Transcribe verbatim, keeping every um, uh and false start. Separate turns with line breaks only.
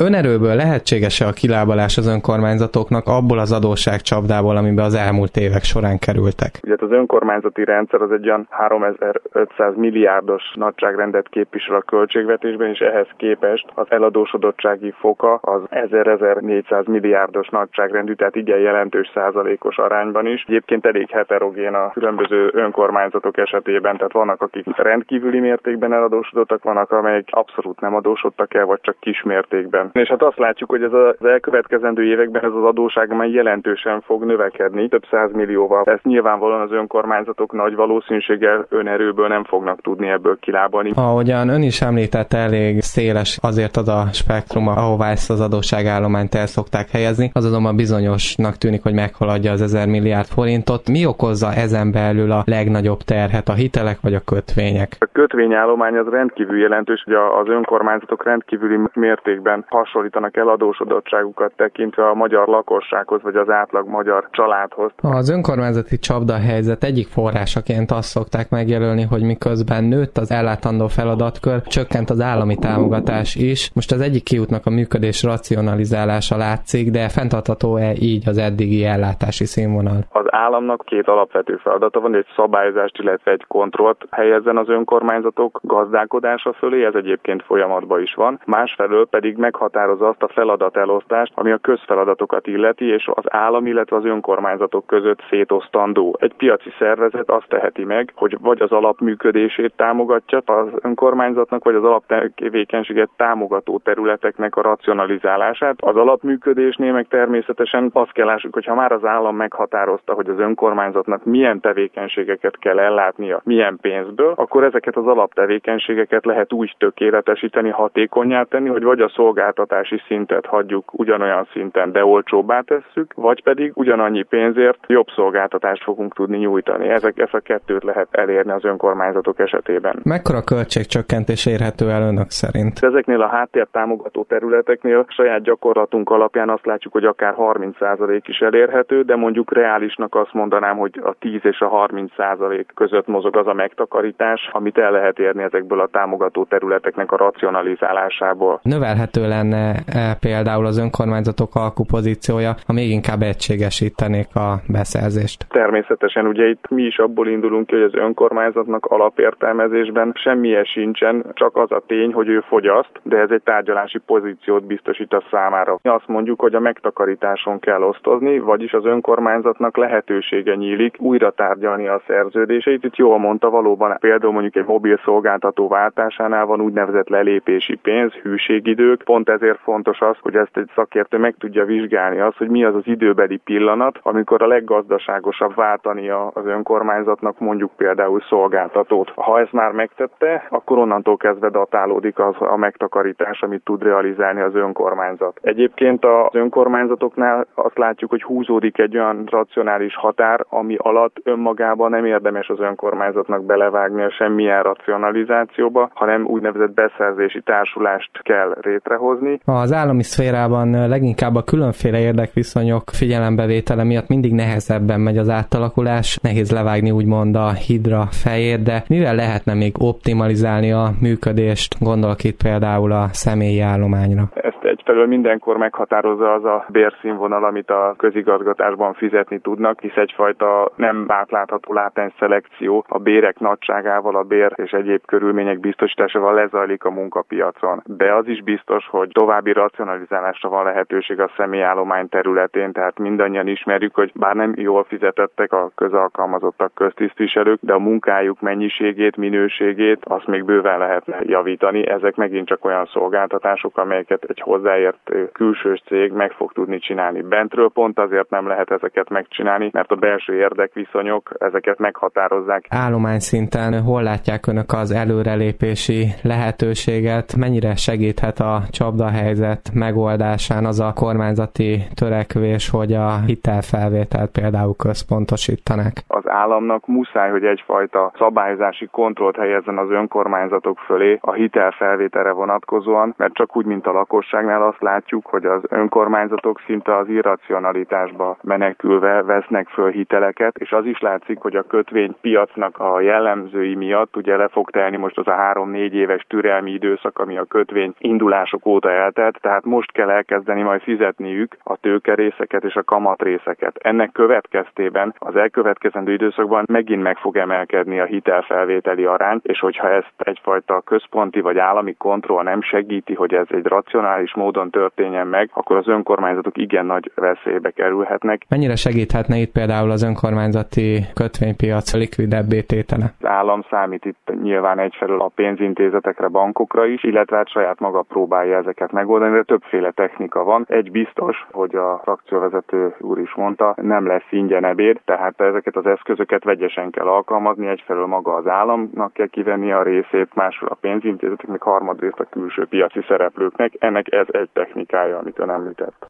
Önerőből lehetséges-e a kilábalás az önkormányzatoknak abból az adósságcsapdából, amiben az elmúlt évek során kerültek?
Ugye az önkormányzati rendszer az egy olyan háromezer-ötszáz milliárdos nagyságrendet képvisel a költségvetésben, és ehhez képest az eladósodottsági foka az ezer-ezernégyszáz milliárdos nagyságrendű, tehát igen jelentős százalékos arányban is. Egyébként elég heterogén a különböző önkormányzatok esetében, tehát vannak, akik rendkívüli mértékben eladósodottak, vannak, amelyek abszolút nem adósodtak el, vagy csak kis mértékben. És hát azt látjuk, hogy ez az elkövetkezendő években ez az adósság már jelentősen fog növekedni, több százmillióval. Ezt nyilvánvalóan az önkormányzatok nagy valószínűséggel önerőből nem fognak tudni ebből kilábalni.
Ahogyan ön is említette, elég széles azért az a spektrum, ahová ezt az adósságállományt el szokták helyezni. Az azonban bizonyosnak tűnik, hogy meghaladja az ezer milliárd forintot. Mi okozza ezen belül a legnagyobb terhet, a hitelek vagy a kötvények?
A kötvényállomány az rendkívül jelentős, hogy az önkormányzatok rendkívüli mértékben hasonlítanak el adósodottságukat tekintve a magyar lakossághoz, vagy az átlag magyar családhoz.
Az önkormányzati csapdahelyzet egyik forrásaként azt szokták megjelölni, hogy miközben nőtt az ellátandó feladatkör, csökkent az állami támogatás is. Most az egyik kiútnak a működés racionalizálása látszik, de fenntartható-e így az eddigi ellátási színvonal?
Az államnak két alapvető feladata van, egy szabályozást, illetve egy kontrollt helyezzen az önkormányzatok gazdálkodása fölé, ez egyébként folyamatban is van. Másfelől pedig meghatározza azt a feladatelosztást, ami a közfeladatokat illeti, és az állam, illetve az önkormányzatok között szétosztandó. Egy piaci szervezet azt teheti meg, hogy vagy az alapműködését támogatja az önkormányzatnak, vagy az alaptevékenységet támogató területeknek a racionalizálását. Az alapműködésnél meg természetesen azt kell lássuk, hogy ha már az állam meghatározta, hogy az önkormányzatnak milyen tevékenységeket kell ellátnia, milyen pénzből, akkor ezeket az alaptevékenységeket lehet úgy tökéletesíteni, hatékonnyá tenni, hogy vagy a szolgáltatási szintet hagyjuk ugyanolyan szinten, de olcsóbbá tesszük, vagy pedig ugyanannyi pénzért jobb szolgáltatást fogunk tudni nyújtani. Ezek, ezt a kettőt lehet elérni az önkormányzatok esetében.
Mekkora költségcsökkentés érhető el önök szerint?
Ezeknél a háttértámogató területeknél saját gyakorlatunk alapján azt látjuk, hogy akár harminc százalék is elérhető, de mondjuk reálisnak azt mondanám, hogy a tíz és a harminc százalék között mozog az a megtakarítás, amit el lehet érni ezekből a támogató területeknek a racionalizálásából.
Növelhető lenne e például az önkormányzatok alkupozíciója, ha még inkább egységesítenék a beszerzést?
Természetesen ugye itt mi is abból indulunk ki, hogy az önkormányzatnak alapértelmezésben semmilyen sincsen, csak az a tény, hogy ő fogyaszt, de ez egy tárgyalási pozíciót biztosít a számára. Mi azt mondjuk, hogy a megtakarításon kell osztozni, vagyis az önkormányzatnak lehetősége nyílik újra tárgyalni a szerződéseit. Itt jól mondta, valóban például mondjuk egy mobil szolgáltató váltásánál van úgynevezett lelépési pénz, hűségidők. Pont ezért fontos az, hogy ezt egy szakértő meg tudja vizsgálni azt, hogy mi az az időbeli pillanat, amikor a leggazdaságosabb váltania az önkormányzatnak mondjuk például szolgáltatót. Ha ezt már megtette, akkor onnantól kezdve datálódik az a megtakarítás, amit tud realizálni az önkormányzat. Egyébként az önkormányzatoknál azt látjuk, hogy húzódik egy olyan racionális határ, ami alatt önmagában nem érdemes az önkormányzatnak belevágni a semmilyen racionalizációba, hanem úgynevezett beszerzési társulást kell létrehozni.
Az állami szférában leginkább a különféle érdekviszonyok figyelembevétele miatt mindig nehezebben megy az átalakulás. Nehéz levágni úgymond a hidra fejét, de mivel lehetne még optimalizálni a működést? Gondolok itt például a személyi állományra.
Ezt egyfelől mindenkor meghatározza az a bérszínvonal, amit a közigazgatásban fizetni tudnak, hisz egyfajta nem átlátható látens szelekció a bérek nagyságával, a bér és egyéb körülmények biztosításával lezajlik a munkapiacon. De az is biztos, hogy további racionalizálásra van lehetőség a személyállomány területén, tehát mindannyian ismerjük, hogy bár nem jól fizetettek a közalkalmazottak, köztisztviselők, de a munkájuk mennyiségét, minőségét azt még bőven lehetne javítani. Ezek megint csak olyan szolgáltatások, amelyeket egy hozzáért külsős cég meg fog tudni csinálni. Bentről pont azért nem lehet ezeket megcsinálni, mert a belső érdekviszonyok ezeket meghatározzák.
Állomány szinten hol látják önök az előrelépési lehetőséget? Mennyire segíthet a csapdahelyzet megoldásán az a kormányzati törekvés, hogy a hitelfelvételt például központosítanak?
Az államnak muszáj, hogy egyfajta szabályozási kontrollt helyezzen az önkormányzatok fölé a hitelfelvételre vonatkozóan, mert csak úgy, mint a lakosságnál, kötvényeknél azt látjuk, hogy az önkormányzatok szinte az irracionalitásba menekülve vesznek föl hiteleket, és az is látszik, hogy a kötvénypiacnak a jellemzői miatt ugye le fog telni most az a három-négy éves türelmi időszak, ami a kötvény indulások óta eltelt, tehát most kell elkezdeni majd fizetniük a tőkerészeket és a kamatrészeket. Ennek következtében az elkövetkezendő időszakban megint meg fog emelkedni a hitelfelvételi arány, és hogyha ezt egyfajta központi vagy állami kontroll nem segíti, hogy ez egy racionális módon történjen meg, akkor az önkormányzatok igen nagy veszélybe kerülhetnek.
Mennyire segíthetne itt például az önkormányzati kötvénypiac likvidebbé tétele?
Az állam számít itt nyilván egyfelől a pénzintézetekre, bankokra is, illetve hát saját maga próbálja ezeket megoldani, de többféle technika van. Egy biztos, hogy a frakcióvezető úr is mondta, nem lesz ingyen ebéd, tehát ezeket az eszközöket vegyesen kell alkalmazni, egyfelől maga az államnak kell kivenni a részét, másról a pénzintézetek, még harmadrészt a külső piaci szereplőknek. Ennek ez egy technikája, amit ön említett.